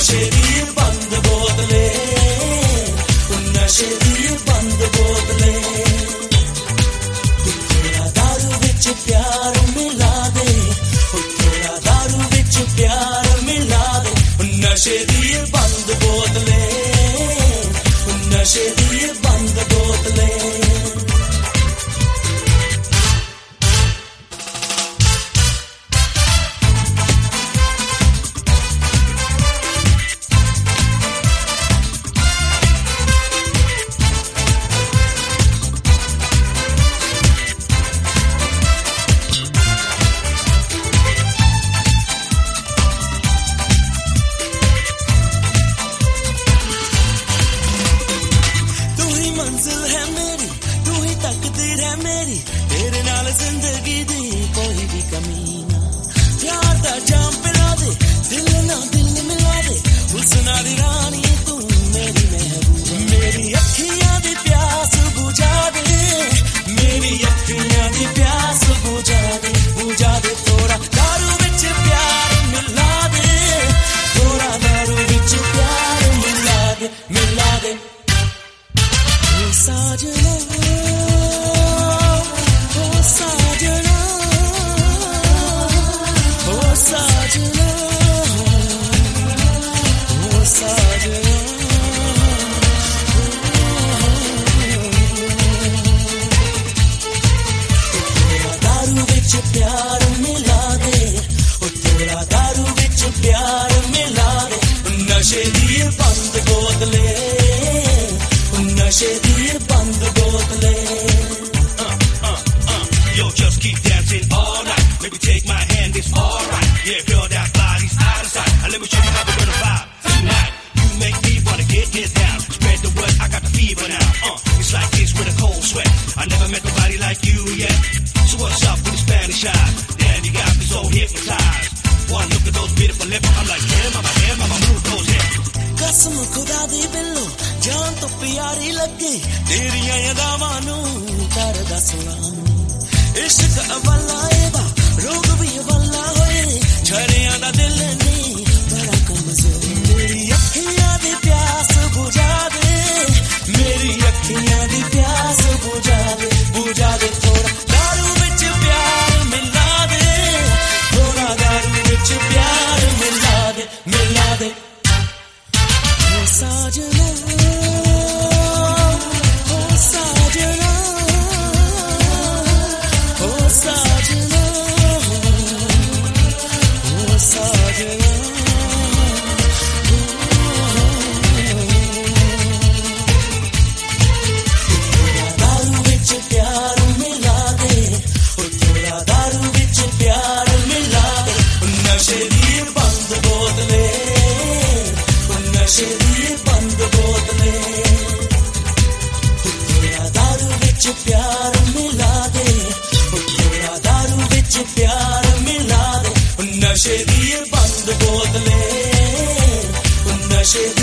नशे दी बंद बोतले, नशे दी बंद बोतले। थोड़ा दारू विच प्यार मिला दे, थोड़ा दारू विच प्यार मिला दे। नशे दी बंद बोतले, नशे दी बंद बोतले। मंजिल है मेरी, तू ही तकदीर है मेरी, तेरे नाल जिंदगी दी कोई भी कमी ना। प्यार दा जाम पिला दे, दिल ना दिल मिला दे, हुस्ना दी रानी तू मेरी महबूबा। मेरी अखियां दी प्यास बुझा दे, मेरी अखियां दी प्यास बुझा दे, बुझा दे। थोड़ा दारू विच प्यार मिला दे, थोड़ा दारू विच प्यार मिला दे, मिला दे। साजना, ओ साजना, ओ साजना, ओ साजना। थोड़ा दारू विच प्यार मिला दे, थोड़ा दारू विच प्यार मिला दे। नशे दी बंद बोतले, नशे दी बंद बोतले। Yo, just keep dancing all night. Maybe take my hand, it's alright. Yeah, girl, that body's out of sight. And let me show you how we're gonna vibe tonight. You make me wanna get down. Spread the word, I got the fever now. It's like this with a cold sweat. I never met nobody like you yet. So what's up with the Spanish eyes? Damn, you got me so hypnotized. One look at those beautiful lips, I'm like, damn, mama, move those hips. कसम खुदा दी बिल्लो, जान तो प्यारी लगे, तेरियां यादां नू करदा सलाम। इश्क अवला एदा, रोग भी अवला होए, झड़ियां दा दिल नहीं बड़ा कमजोर। मेरी अखियां दी प्यास बुझा दे, मेरी अखियां दी प्यास बुझा दे, बुझा दे। थोड़ा दारू विच प्यार मिला दे, थोड़ा दारू विच प्यार मिला दे, मिला दे। साजना, ओ साजना, ओ साजना, ओ साजना। दारू विच प्यार मिला दे, थोड़ा दारू विच प्यार मिला दे। नशे दी बंद बोतले, नशे दी बंद बोतले। थोड़ा दारू विच प्यार मिला दे, थोड़ा दारू विच प्यार मिला दे। नशे दी बंद बोतले, नशे